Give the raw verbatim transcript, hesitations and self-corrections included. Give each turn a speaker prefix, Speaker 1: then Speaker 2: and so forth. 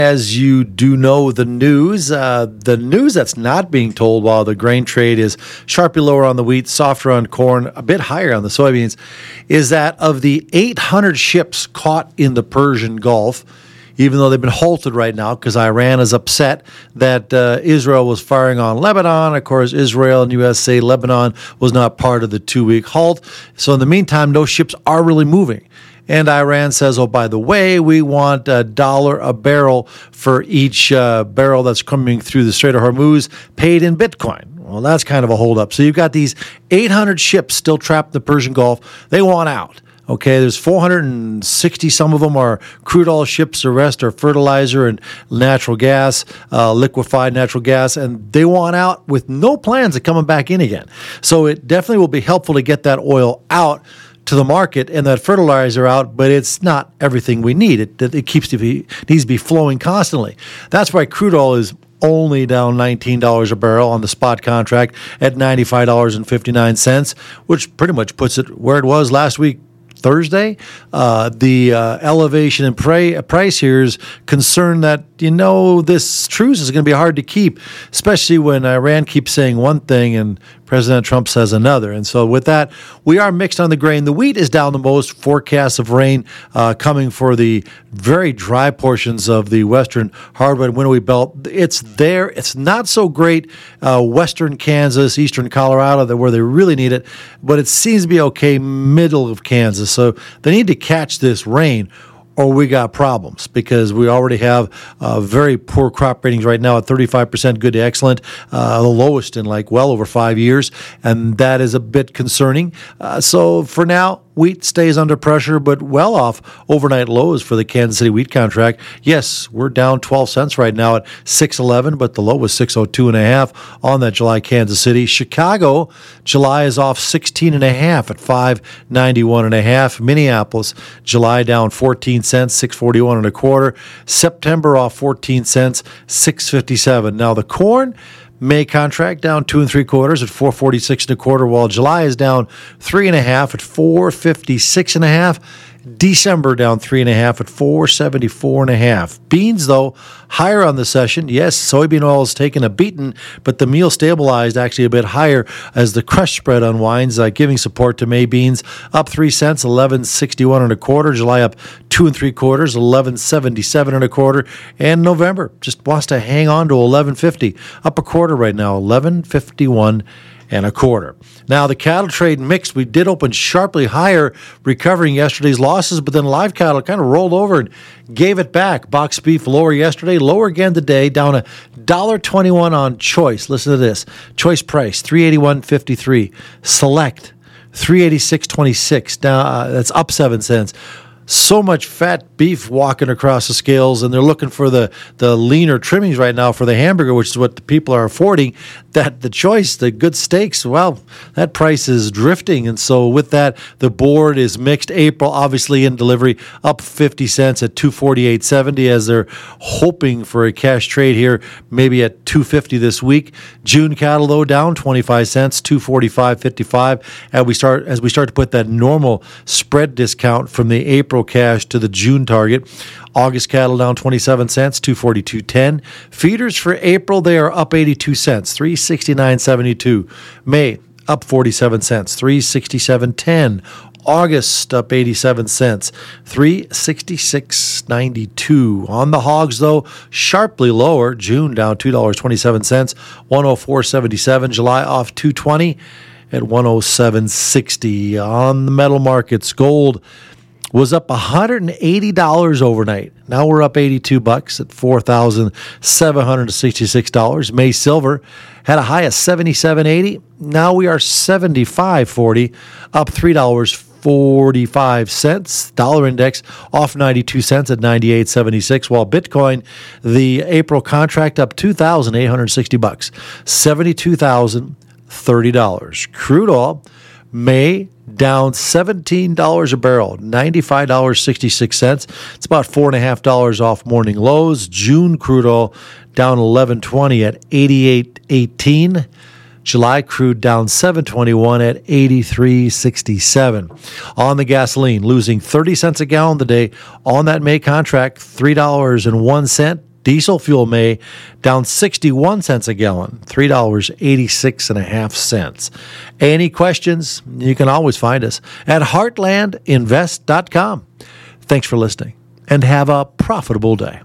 Speaker 1: As you do know the news, uh, the news that's not being told while the grain trade is sharply lower on the wheat, softer on corn, a bit higher on the soybeans, is that of the eight hundred ships caught in the Persian Gulf, even though they've been halted right now because Iran is upset that uh, Israel was firing on Lebanon. Of course, Israel and U S say Lebanon was not part of the two-week halt. So in the meantime, those ships are really moving. And Iran says, oh, by the way, we want a dollar a barrel for each uh, barrel that's coming through the Strait of Hormuz paid in Bitcoin. Well, that's kind of a holdup. So you've got these eight hundred ships still trapped in the Persian Gulf. They want out. Okay, there's four hundred sixty. Some of them are crude oil ships. The rest are fertilizer and natural gas, uh, liquefied natural gas, and they want out with no plans of coming back in again. So it definitely will be helpful to get that oil out to the market and that fertilizer out, but it's not everything we need. It, it keeps to be, needs to be flowing constantly. That's why crude oil is only down nineteen dollars a barrel on the spot contract at ninety-five dollars and fifty-nine cents, which pretty much puts it where it was last week, Thursday. Uh, the uh, elevation in pra- price here is concerned that, you know, this truce is going to be hard to keep, especially when Iran keeps saying one thing and President Trump says another. And so with that, we are mixed on the grain. The wheat is down the most. Forecasts of rain uh, coming for the very dry portions of the western hardwood winnowy belt. It's there. It's not so great uh, western Kansas, eastern Colorado, that where they really need it, but it seems to be okay middle of Kansas. So they need to catch this rain, or we got problems, because we already have uh, very poor crop ratings right now at thirty-five percent good to excellent, uh, the lowest in like well over five years, and that is a bit concerning. Uh, so for now, wheat stays under pressure, but well off overnight lows for the Kansas City wheat contract. Yes, we're down twelve cents right now at six eleven, but the low was six oh two and a half on that July Kansas City. Chicago, July is off sixteen and a half at five ninety-one and a half. Minneapolis, July down fourteen cents, six forty-one and a quarter. September off fourteen cents, six fifty-seven. Now the corn May contract down two and three quarters at four forty-six and a quarter, while July is down three and a half at four fifty-six and a half. December down three and a half at four seventy-four and a half. Beans, though, higher on the session. Yes, soybean oil is taking a beating, but the meal stabilized actually a bit higher as the crush spread unwinds, uh, giving support to May beans up three cents, eleven sixty-one and a quarter. July up two and three quarters, eleven seventy-seven and a quarter. And November just wants to hang on to eleven fifty, up a quarter right now, eleven fifty-one and a quarter. Now, the cattle trade mixed. We did open sharply higher, recovering yesterday's losses, but then live cattle kind of rolled over and gave it back. Box beef lower yesterday, lower again today, down a one dollar twenty-one on choice. Listen to this. Choice price, three eighty-one fifty-three. Select, three eighty-six twenty-six. Down, uh, that's up seven cents. So much fat beef walking across the scales, and they're looking for the, the leaner trimmings right now for the hamburger, which is what the people are affording, that the choice, the good steaks, well, that price is drifting. And so with that, the board is mixed. April, obviously, in delivery, up fifty cents at two forty-eight seventy, as they're hoping for a cash trade here, maybe at two fifty this week. June cattle, though, down twenty-five cents, two forty-five fifty-five, and we start as we start to put that normal spread discount from the April cash to the June target. August cattle down twenty-seven cents, two forty-two ten. Feeders for April, they are up eighty-two cents, three sixty-nine seventy-two. May up forty-seven cents, three sixty-seven ten. August up eighty-seven cents, three sixty-six ninety-two. On the hogs, though, sharply lower. June down two dollars and twenty-seven cents, one oh four seventy-seven. July off two twenty at one oh seven sixty. On the metal markets, gold was up one hundred eighty dollars overnight. Now we're up eighty-two bucks at four thousand seven hundred sixty-six dollars. May silver had a high of seventy-seven eighty. Now we are seventy-five forty, up three dollars and forty-five cents. Dollar index off ninety-two cents at ninety-eight seventy-six, while Bitcoin, the April contract, up two thousand eight hundred sixty bucks, seventy-two thousand thirty dollars. Crude oil, May down seventeen dollars a barrel, ninety-five dollars and sixty-six cents. It's about four point five dollars off morning lows. June crude oil down eleven twenty at eighty-eight eighteen. July crude down seven twenty-one at eighty-three sixty-seven. On the gasoline, losing thirty cents a gallon today on that May contract, three dollars and one cent. Diesel fuel May down sixty-one cents a gallon, three dollars and eighty-six cents. Any questions? You can always find us at heartland invest dot com. Thanks for listening and have a profitable day.